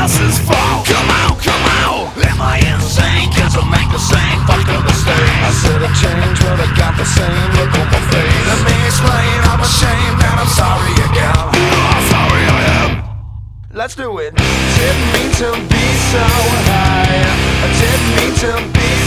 else's fault. Come on, am I insane? Cause I make the same fucking mistake. I said I changed, but I got the same look on my face. Let me explain, I'm ashamed and I'm sorry again. I'm sorry I am. Let's do it. Didn't mean to be so high. I didn't mean to be